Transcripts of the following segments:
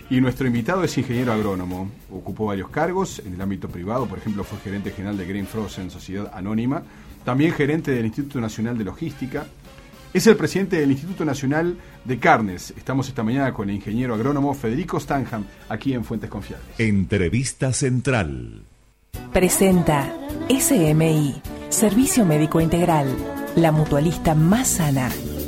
Y nuestro invitado es ingeniero agrónomo. Ocupó varios cargos en el ámbito privado, por ejemplo, fue gerente general de Green Frozen, sociedad anónima, también gerente del Instituto Nacional de Logística. Es el presidente del Instituto Nacional de Carnes. Estamos esta mañana con el ingeniero agrónomo Federico Stanham, aquí en Fuentes Confiables. Entrevista Central. Presenta SMI, Servicio Médico Integral, la mutualista más sana.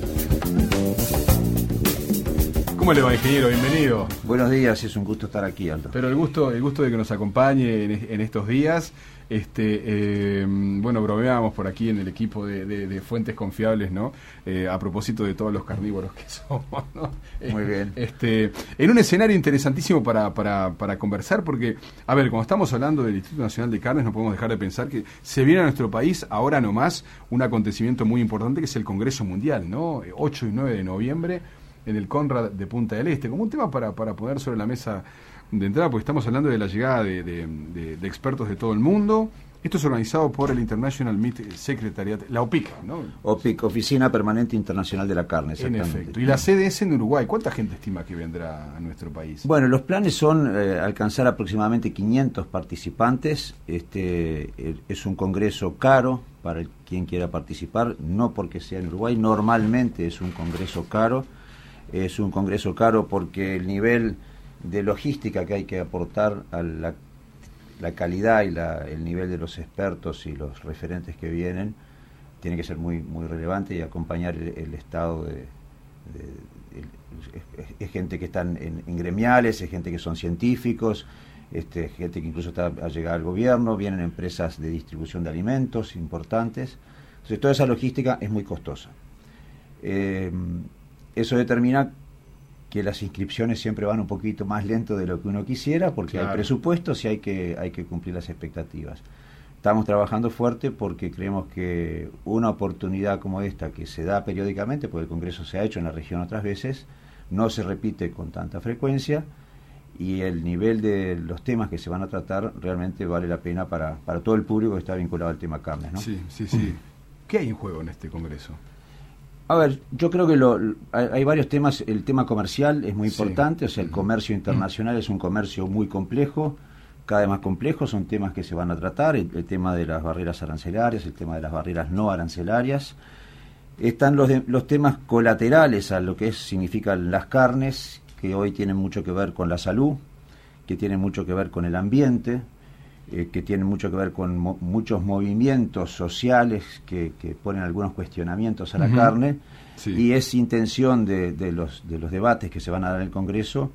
¿Cómo le va, ingeniero? Bienvenido. Buenos días, es un gusto estar aquí, Aldo. Pero el gusto de que nos acompañe en estos días. Bueno, bromeábamos por aquí en el equipo de Fuentes Confiables, ¿no? A propósito de todos los carnívoros que somos, ¿no? Muy bien. En un escenario interesantísimo para conversar, porque, a ver, cuando estamos hablando del Instituto Nacional de Carnes, no podemos dejar de pensar que se viene a nuestro país ahora nomás un acontecimiento muy importante que es el Congreso Mundial, ¿no? 8 y 9 de noviembre en el Conrad de Punta del Este, como un tema para poner sobre la mesa de entrada, porque estamos hablando de la llegada de expertos de todo el mundo. Esto es organizado por el International Meat Secretariat, la OPIC, ¿no? OPIC, Oficina Permanente Internacional de la Carne, exactamente. En efecto. Y la sede es en Uruguay. ¿Cuánta gente estima que vendrá a nuestro país? Bueno, los planes son alcanzar aproximadamente 500 participantes. Es un congreso caro para quien quiera participar, no porque sea en Uruguay, normalmente es un congreso caro. Es un congreso caro porque el nivel de logística que hay que aportar a la calidad y el nivel de los expertos y los referentes que vienen tiene que ser muy muy relevante, y acompañar el estado es gente que están en gremiales, es gente que son científicos, gente que incluso está a llegar al gobierno, vienen empresas de distribución de alimentos importantes. Entonces toda esa logística es muy costosa. Eso determina que las inscripciones siempre van un poquito más lento de lo que uno quisiera, porque claro, hay presupuestos y hay que cumplir las expectativas. Estamos trabajando fuerte porque creemos que una oportunidad como esta, que se da periódicamente, porque el Congreso se ha hecho en la región otras veces, no se repite con tanta frecuencia, y el nivel de los temas que se van a tratar realmente vale la pena para todo el público que está vinculado al tema carnes, ¿no? Sí. ¿Qué hay en juego en este Congreso? A ver, yo creo que hay varios temas. El tema comercial es muy importante, o sea, el comercio internacional es un comercio muy complejo, cada vez más complejo, son temas que se van a tratar, el tema de las barreras arancelarias, el tema de las barreras no arancelarias. Están los temas colaterales a lo que significan las carnes, que hoy tienen mucho que ver con la salud, que tienen mucho que ver con el ambiente, que tienen mucho que ver con muchos movimientos sociales que ponen algunos cuestionamientos a la carne, y es intención de los debates que se van a dar en el Congreso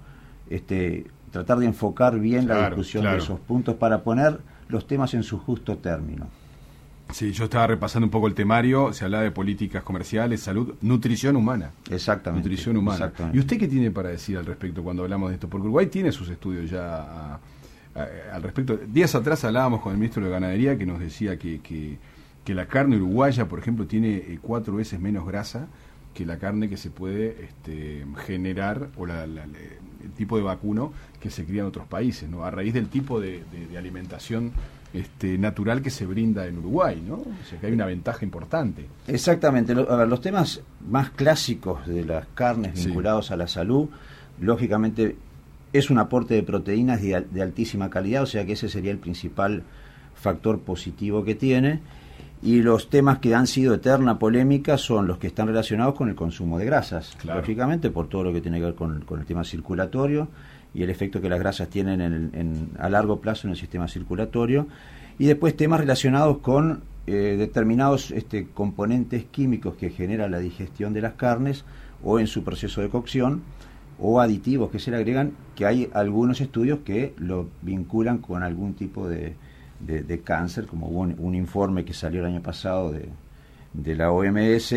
tratar de enfocar bien la discusión de esos puntos para poner los temas en su justo término. Sí, yo estaba repasando un poco el temario, se hablaba de políticas comerciales, salud, nutrición humana. Exactamente. Nutrición humana. Exactamente. ¿Y usted qué tiene para decir al respecto cuando hablamos de esto? Porque Uruguay tiene sus estudios ya al respecto. Días atrás hablábamos con el ministro de Ganadería, que nos decía que la carne uruguaya, por ejemplo, tiene 4 veces menos grasa que la carne que se puede generar, o el tipo de vacuno que se cría en otros países, ¿no? A raíz del tipo de alimentación natural que se brinda en Uruguay, ¿no? O sea que hay una ventaja importante. Exactamente. A ver, los temas más clásicos de las carnes vinculados a la salud, lógicamente, es un aporte de proteínas de altísima calidad, o sea que ese sería el principal factor positivo que tiene. Y los temas que han sido eterna polémica son los que están relacionados con el consumo de grasas, lógicamente, por todo lo que tiene que ver con el tema circulatorio y el efecto que las grasas tienen a largo plazo en el sistema circulatorio. Y después temas relacionados con determinados componentes químicos que generan la digestión de las carnes o en su proceso de cocción, o aditivos que se le agregan, que hay algunos estudios que lo vinculan con algún tipo de cáncer, como hubo un informe que salió el año pasado de la OMS,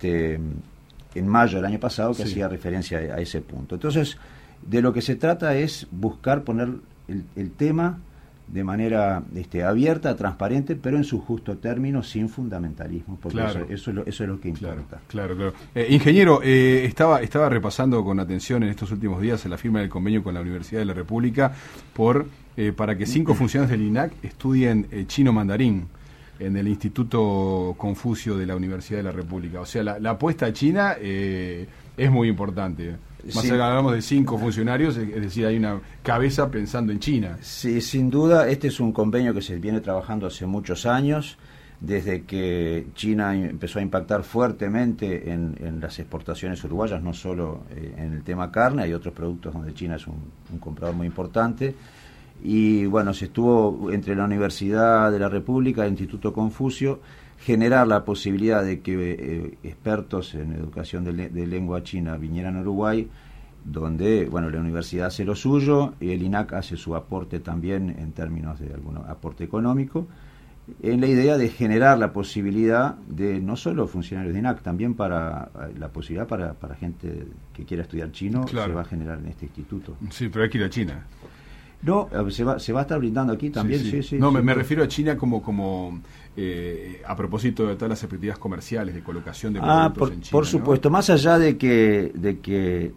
en mayo del año pasado, que hacía referencia a ese punto. Entonces, de lo que se trata es buscar poner el tema de manera abierta, transparente, pero en su justo término, sin fundamentalismo, porque eso es lo que importa. Claro. Ingeniero, estaba repasando con atención en estos últimos días la firma del convenio con la Universidad de la República para que 5 funcionarios del INAC estudien chino mandarín en el Instituto Confucio de la Universidad de la República. O sea, la apuesta a China es muy importante. Más allá hablamos de 5 funcionarios, es decir, hay una cabeza pensando en China. Sí, sin duda, este es un convenio que se viene trabajando hace muchos años, desde que China empezó a impactar fuertemente en las exportaciones uruguayas, no solo en el tema carne, hay otros productos donde China es un comprador muy importante. Y bueno, se estuvo entre la Universidad de la República y el Instituto Confucio generar la posibilidad de que expertos en educación de lengua china vinieran a Uruguay, donde bueno, la universidad hace lo suyo y el INAC hace su aporte también en términos de algún aporte económico, en la idea de generar la posibilidad de no solo funcionarios de INAC, también para la posibilidad para gente que quiera estudiar chino. Claro. Se va a generar en este instituto. Sí, pero hay que ir a China. No, se va a estar brindando aquí también. Sí. No, me refiero a China como a propósito de todas las expectativas comerciales de colocación de productos en China. Por supuesto, ¿no? Más allá de que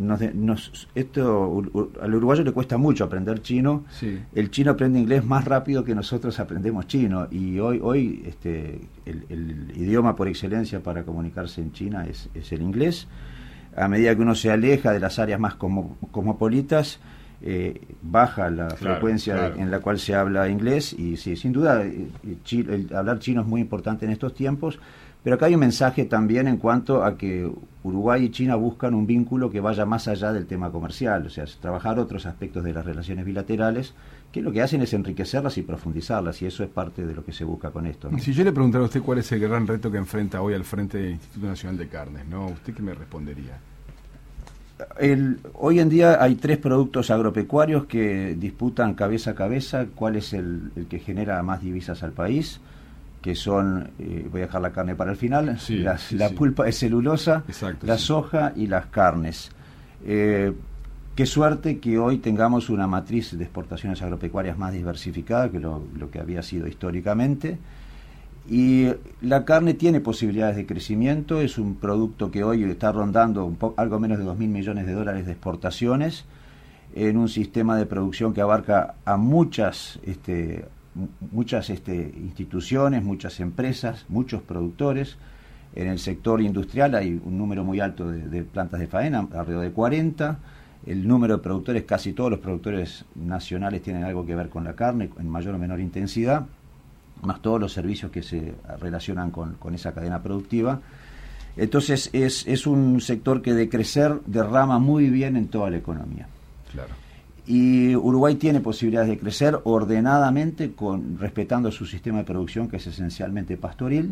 al uruguayo le cuesta mucho aprender chino. Sí. El chino aprende inglés más rápido que nosotros aprendemos chino, y hoy el idioma por excelencia para comunicarse en China es el inglés. A medida que uno se aleja de las áreas más cosmopolitas, baja la frecuencia en la cual se habla inglés, y sí, sin duda el hablar chino es muy importante en estos tiempos. Pero acá hay un mensaje también en cuanto a que Uruguay y China buscan un vínculo que vaya más allá del tema comercial, o sea, trabajar otros aspectos de las relaciones bilaterales, que lo que hacen es enriquecerlas y profundizarlas, y eso es parte de lo que se busca con esto, ¿no? Si yo le preguntara a usted cuál es el gran reto que enfrenta hoy al frente del Instituto Nacional de Carnes, ¿no? ¿Usted qué me respondería? Hoy en día hay 3 productos agropecuarios que disputan cabeza a cabeza cuál es el que genera más divisas al país, que son, voy a dejar la carne para el final, la pulpa de celulosa, la soja y las carnes. Qué suerte que hoy tengamos una matriz de exportaciones agropecuarias más diversificada que lo que había sido históricamente. Y la carne tiene posibilidades de crecimiento, es un producto que hoy está rondando algo menos de $2.000 millones de exportaciones, en un sistema de producción que abarca a muchas instituciones, muchas empresas, muchos productores. En el sector industrial hay un número muy alto de plantas de faena, alrededor de 40. El número de productores, casi todos los productores nacionales tienen algo que ver con la carne, en mayor o menor intensidad, más todos los servicios que se relacionan con esa cadena productiva. Entonces es un sector que de crecer derrama muy bien en toda la economía. Claro. Y Uruguay tiene posibilidades de crecer ordenadamente, respetando su sistema de producción, que es esencialmente pastoril.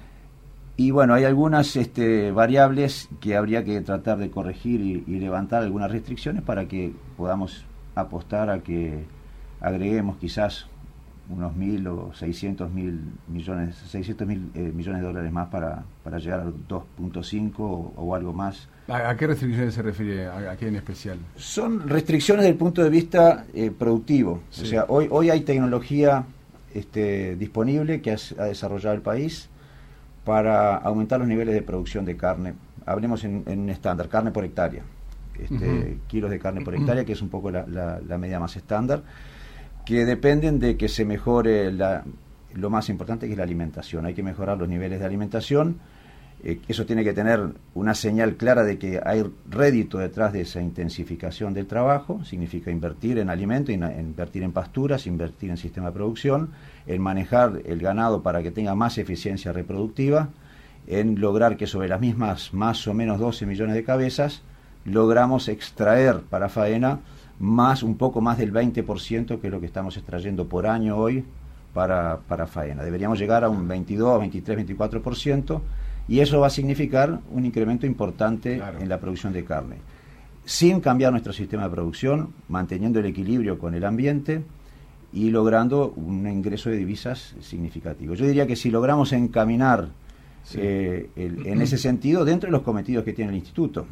Y bueno, hay algunas variables que habría que tratar de corregir y levantar algunas restricciones para que podamos apostar a que agreguemos quizás unos 1.000 o 600 mil millones de dólares más para llegar al 2.5 o algo más. ¿A qué restricciones se refiere? ¿A qué en especial? Son restricciones desde el punto de vista productivo. Sí. O sea, hoy hay tecnología disponible que ha desarrollado el país para aumentar los niveles de producción de carne. Hablemos en un estándar, carne por hectárea. Kilos de carne por hectárea, que es un poco la medida más estándar, que dependen de que se mejore lo más importante, que es la alimentación. Hay que mejorar los niveles de alimentación. Eso tiene que tener una señal clara de que hay rédito detrás de esa intensificación del trabajo. Significa invertir en alimento, invertir en pasturas, invertir en sistema de producción, en manejar el ganado para que tenga más eficiencia reproductiva, en lograr que sobre las mismas más o menos 12 millones de cabezas logramos extraer para faena un poco más del 20%, que es lo que estamos extrayendo por año hoy para faena. Deberíamos llegar a un 22, 23, 24%, y eso va a significar un incremento importante en la producción de carne, sin cambiar nuestro sistema de producción, manteniendo el equilibrio con el ambiente y logrando un ingreso de divisas significativo. Yo diría que si logramos encaminar en ese sentido, dentro de los cometidos que tiene el instituto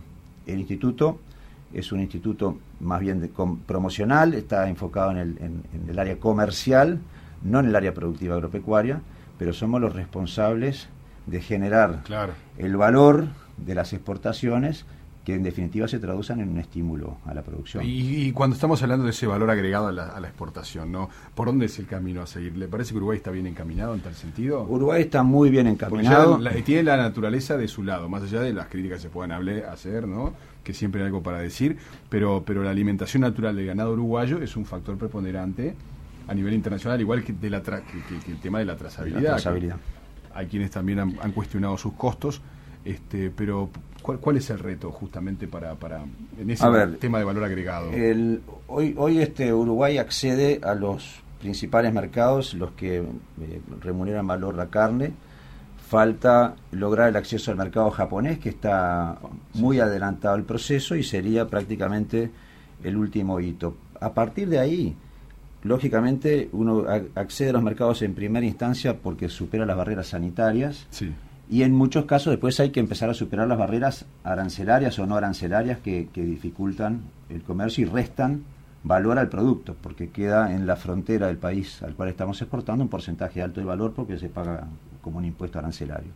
es un instituto más bien promocional, está enfocado en el área comercial, no en el área productiva agropecuaria, pero somos los responsables de generar el valor de las exportaciones, que en definitiva se traduzcan en un estímulo a la producción. Y cuando estamos hablando de ese valor agregado a la exportación, ¿no? ¿Por dónde es el camino a seguir? ¿Le parece que Uruguay está bien encaminado en tal sentido? Uruguay está muy bien encaminado. Tiene la naturaleza de su lado, más allá de las críticas que se puedan hacer, ¿no? Que siempre hay algo para decir, pero la alimentación natural del ganado uruguayo es un factor preponderante a nivel internacional, igual que, que el tema de la trazabilidad. Hay quienes también han cuestionado sus costos, pero ¿cuál es el reto justamente para en ese tema de valor agregado? Hoy Uruguay accede a los principales mercados, los que remuneran valor la carne. Falta lograr el acceso al mercado japonés, que está muy adelantado el proceso y sería prácticamente el último hito. A partir de ahí, lógicamente, uno accede a los mercados en primera instancia porque supera las barreras sanitarias. Sí. Y en muchos casos después hay que empezar a superar las barreras arancelarias o no arancelarias que dificultan el comercio y restan valor al producto, porque queda en la frontera del país al cual estamos exportando un porcentaje alto de valor porque se paga como un impuesto arancelario.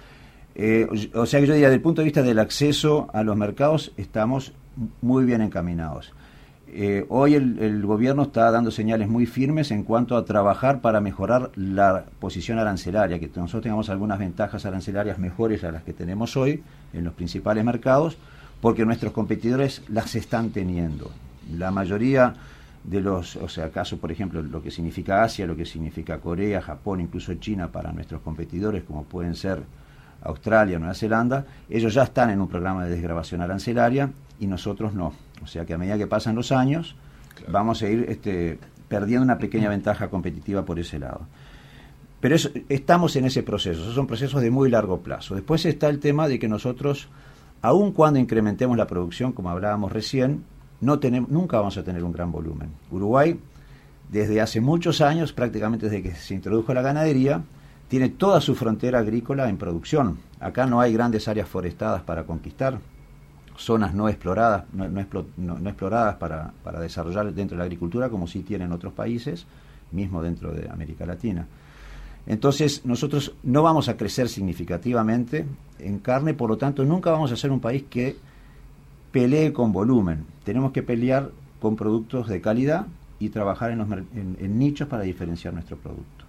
O sea que yo diría, desde el punto de vista del acceso a los mercados, estamos muy bien encaminados. Hoy el gobierno está dando señales muy firmes en cuanto a trabajar para mejorar la posición arancelaria, que nosotros tengamos algunas ventajas arancelarias mejores a las que tenemos hoy en los principales mercados, porque nuestros competidores las están teniendo. La mayoría de acaso, por ejemplo, lo que significa Asia, lo que significa Corea, Japón, incluso China para nuestros competidores, como pueden ser Australia, Nueva Zelanda, ellos ya están en un programa de desgravación arancelaria y nosotros no. O sea que a medida que pasan los años, vamos a ir perdiendo una pequeña ventaja competitiva por ese lado. Pero estamos en ese proceso, esos son procesos de muy largo plazo. Después está el tema de que nosotros, aun cuando incrementemos la producción, como hablábamos recién, nunca vamos a tener un gran volumen. Uruguay, desde hace muchos años, prácticamente desde que se introdujo la ganadería, tiene toda su frontera agrícola en producción. Acá no hay grandes áreas forestadas para conquistar, zonas no exploradas, no exploradas para desarrollar dentro de la agricultura, como sí tienen otros países, mismo dentro de América Latina. Entonces, nosotros no vamos a crecer significativamente en carne, por lo tanto, nunca vamos a ser un país que pelee con volumen. Tenemos que pelear con productos de calidad y trabajar en nichos para diferenciar nuestro producto.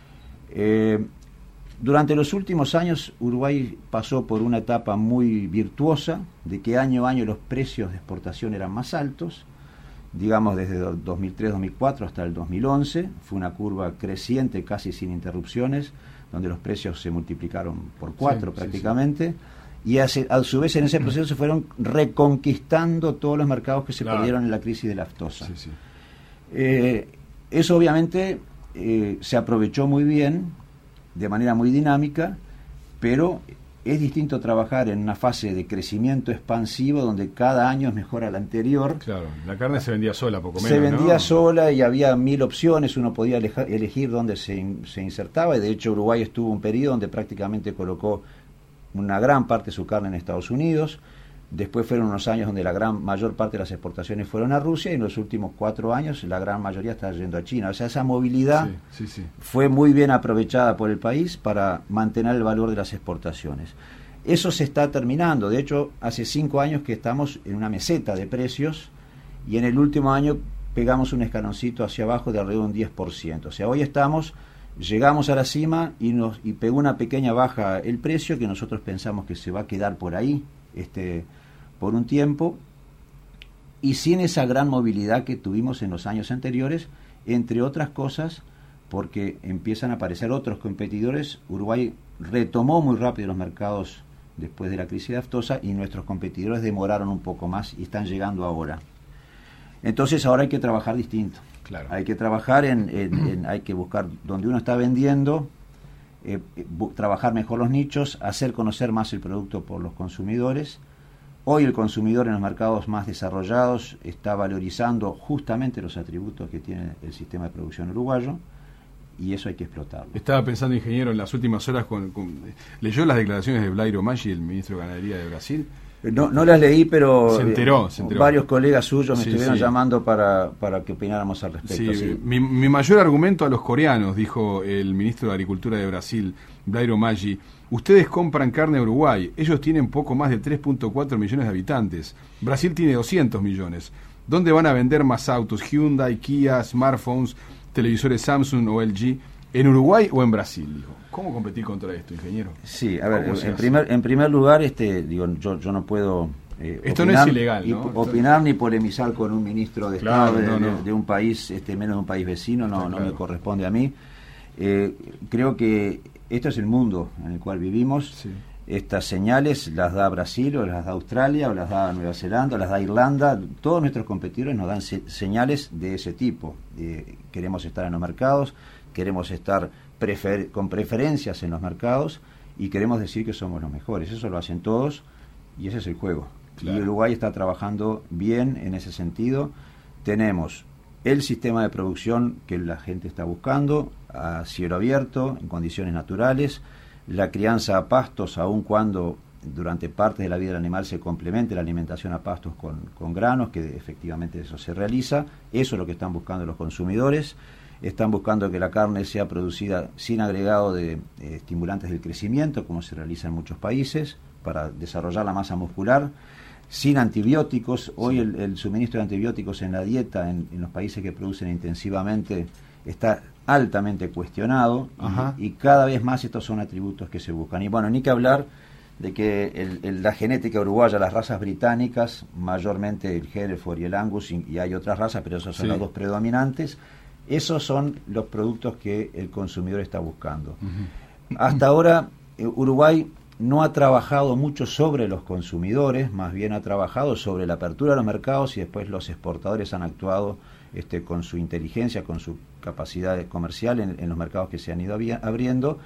Durante los últimos años, Uruguay pasó por una etapa muy virtuosa, de que año a año los precios de exportación eran más altos, digamos desde 2003-2004 hasta el 2011, fue una curva creciente casi sin interrupciones, donde los precios se multiplicaron por 4 prácticamente, y a su vez en ese proceso se fueron reconquistando todos los mercados que se perdieron en la crisis de la aftosa. Eso obviamente se aprovechó muy bien, de manera muy dinámica, pero es distinto trabajar en una fase de crecimiento expansivo donde cada año es mejor al anterior. Claro, la carne se vendía sola, poco menos. Se vendía sola y había 1000 opciones, uno podía elegir dónde se insertaba, y de hecho Uruguay estuvo un periodo donde prácticamente colocó una gran parte de su carne en Estados Unidos. Después fueron unos años donde la mayor parte de las exportaciones fueron a Rusia, y en los últimos 4 años la gran mayoría está yendo a China. O sea, esa movilidad fue muy bien aprovechada por el país para mantener el valor de las exportaciones. Eso se está terminando. De hecho, hace 5 años que estamos en una meseta de precios, y en el último año pegamos un escaloncito hacia abajo de alrededor de un 10%. O sea, hoy llegamos a la cima y pegó una pequeña baja el precio, que nosotros pensamos que se va a quedar por ahí por un tiempo, y sin esa gran movilidad que tuvimos en los años anteriores, entre otras cosas porque empiezan a aparecer otros competidores. Uruguay retomó muy rápido los mercados después de la crisis de aftosa, y nuestros competidores demoraron un poco más y están llegando ahora. Entonces ahora hay que trabajar distinto. Claro. Hay que trabajar hay que buscar donde uno está vendiendo, trabajar mejor los nichos, hacer conocer más el producto por los consumidores. Hoy el consumidor en los mercados más desarrollados está valorizando justamente los atributos que tiene el sistema de producción uruguayo, y eso hay que explotarlo. Estaba pensando, ingeniero, en las últimas horas, leyó las declaraciones de Blairo Maggi, el ministro de Ganadería de Brasil, No las leí, pero se enteró. Varios colegas suyos me estuvieron sí. llamando para que opináramos al respecto. Sí, Sí. Mi mayor argumento a los coreanos, dijo el ministro de Agricultura de Brasil, Dairo Maggi, ustedes compran carne a Uruguay, ellos tienen poco más de 3.4 millones de habitantes, Brasil tiene 200 millones. ¿Dónde van a vender más autos? Hyundai, Kia, smartphones, televisores Samsung o LG, ¿en Uruguay o en Brasil? Dijo. ¿Cómo competir contra esto, ingeniero? Sí, a ver, en primer lugar, yo no puedo esto opinar, no es ilegal, ¿no? Opinar ni polemizar con un ministro de claro, Estado de un país, menos de un país vecino, no me corresponde a mí. Creo que esto es el mundo en el cual vivimos. Sí. Estas señales las da Brasil, o las da Australia, o las da Nueva Zelanda, o las da Irlanda. Todos nuestros competidores nos dan señales de ese tipo. Queremos estar en los mercados, queremos estar con preferencias en los mercados y queremos decir que somos los mejores. Eso lo hacen todos y ese es el juego. Claro. Y Uruguay está trabajando bien en ese sentido. Tenemos el sistema de producción que la gente está buscando, a cielo abierto, en condiciones naturales, la crianza a pastos, aun cuando durante parte de la vida del animal se complemente la alimentación a pastos con granos, que efectivamente eso se realiza. Eso es lo que están buscando los consumidores. Están buscando que la carne sea producida sin agregado de estimulantes del crecimiento, como se realiza en muchos países, para desarrollar la masa muscular, sin antibióticos. Hoy el suministro de antibióticos en la dieta, en los países que producen intensivamente, está altamente cuestionado y cada vez más estos son atributos que se buscan. Y bueno, ni que hablar de que la genética uruguaya, las razas británicas, mayormente el Hereford y el Angus, y hay otras razas, pero esos son los dos predominantes, esos son los productos que el consumidor está buscando. Hasta ahora, Uruguay no ha trabajado mucho sobre los consumidores, más bien ha trabajado sobre la apertura de los mercados y después los exportadores han actuado con su inteligencia, con su capacidad comercial en los mercados que se han ido abriendo.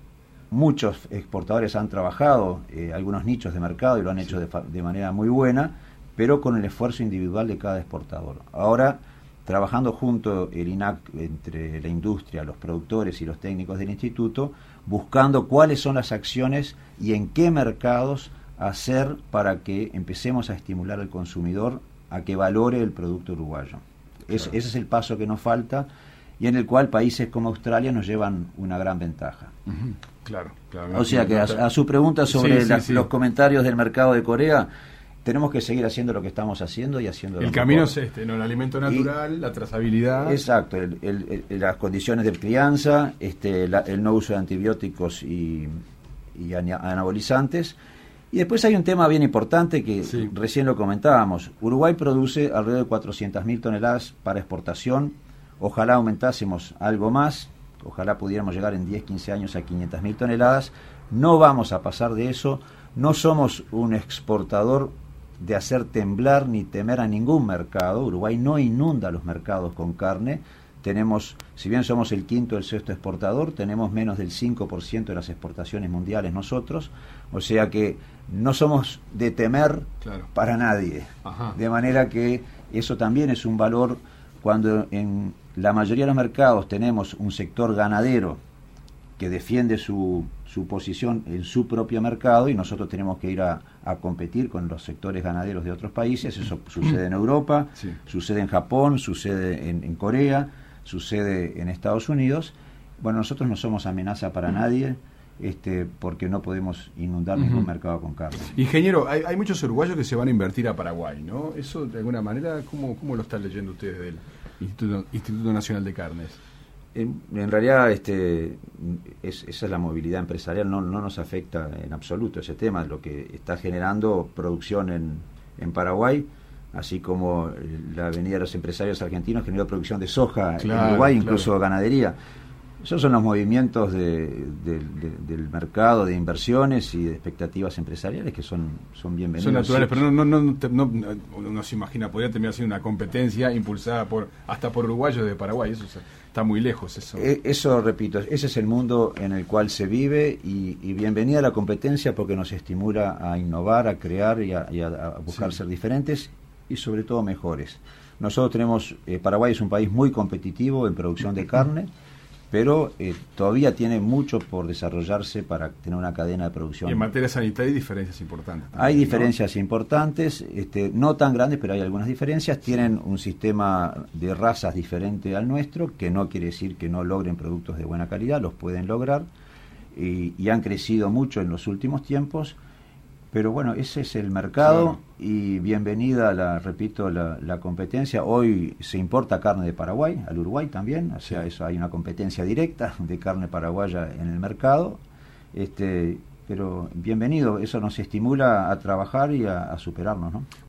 Muchos exportadores han trabajado algunos nichos de mercado y lo han hecho de manera muy buena, pero con el esfuerzo individual de cada exportador. Ahora, trabajando junto el INAC, entre la industria, los productores y los técnicos del instituto, buscando cuáles son las acciones y en qué mercados hacer para que empecemos a estimular al consumidor a que valore el producto uruguayo. Claro. Ese es el paso que nos falta y en el cual países como Australia nos llevan una gran ventaja. Claro. O sea que a su pregunta sobre los comentarios del mercado de Corea, tenemos que seguir haciendo lo que estamos haciendo y haciendo el camino es ¿no? El alimento natural, la trazabilidad. Exacto, las condiciones de crianza, el no uso de antibióticos y anabolizantes. Y después hay un tema bien importante que recién lo comentábamos. Uruguay produce alrededor de 400.000 toneladas para exportación. Ojalá aumentásemos algo más. Ojalá pudiéramos llegar en 10-15 años a 500.000 toneladas. No vamos a pasar de eso. No somos un exportador de hacer temblar ni temer a ningún mercado. Uruguay no inunda los mercados con carne. Tenemos, si bien somos el quinto o el sexto exportador, tenemos menos del 5% de las exportaciones mundiales nosotros, o sea que no somos de temer para nadie. De manera que eso también es un valor cuando en la mayoría de los mercados tenemos un sector ganadero que defiende su posición en su propio mercado y nosotros tenemos que ir a competir con los sectores ganaderos de otros países. Eso sucede en Europa, sucede en Japón, sucede en Corea, sucede en Estados Unidos. Bueno, nosotros no somos amenaza para nadie, porque no podemos inundar ningún mercado con carne. Ingeniero, hay muchos uruguayos que se van a invertir a Paraguay, ¿no? Eso, de alguna manera, ¿cómo lo están leyendo ustedes del Instituto Nacional de Carnes? En realidad esa es la movilidad empresarial, no nos afecta en absoluto ese tema. Lo que está generando producción en Paraguay, así como la Avenida de los Empresarios Argentinos generó producción de soja en Uruguay, incluso ganadería. Esos son los movimientos del mercado de inversiones y de expectativas empresariales que son bienvenidos. Son naturales, pero no se imagina, podría terminar siendo una competencia impulsada hasta por uruguayos de Paraguay. Eso está muy lejos. Eso, repito, ese es el mundo en el cual se vive y bienvenida a la competencia porque nos estimula a innovar, a crear y a buscar ser diferentes y sobre todo mejores. Nosotros Paraguay es un país muy competitivo en producción de carne. pero todavía tiene mucho por desarrollarse para tener una cadena de producción. Y en materia sanitaria hay diferencias importantes también, hay diferencias importantes, no tan grandes, pero hay algunas diferencias. Tienen un sistema de razas diferente al nuestro, que no quiere decir que no logren productos de buena calidad, los pueden lograr, y han crecido mucho en los últimos tiempos. Pero bueno, ese es el mercado, claro. Y bienvenida, repito, la competencia. Hoy se importa carne de Paraguay, al Uruguay también, o sea, eso hay una competencia directa de carne paraguaya en el mercado. Pero bienvenido, eso nos estimula a trabajar y a superarnos, ¿no?